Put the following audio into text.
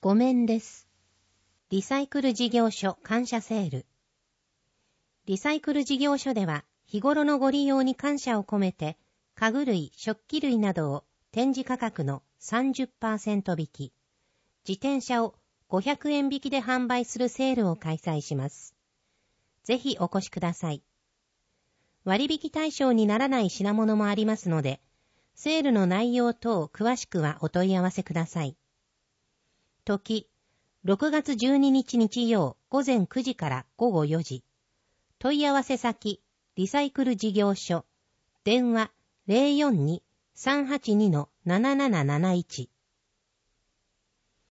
ごめんです。リサイクル事業所感謝セール。リサイクル事業所では日頃のご利用に感謝を込めて家具類、食器類などを展示価格の 30% 引き、自転車を500円引きで販売するセールを開催します。ぜひお越しください。割引対象にならない品物もありますので、セールの内容等詳しくはお問い合わせください。時、6月12日日曜午前9時から午後4時。問い合わせ先、リサイクル事業所。電話 042-382-7771。